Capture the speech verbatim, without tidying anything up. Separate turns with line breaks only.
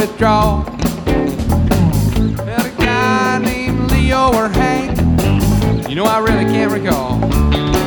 withdraw. Had a guy named Leo or Hank, you know I really can't recall.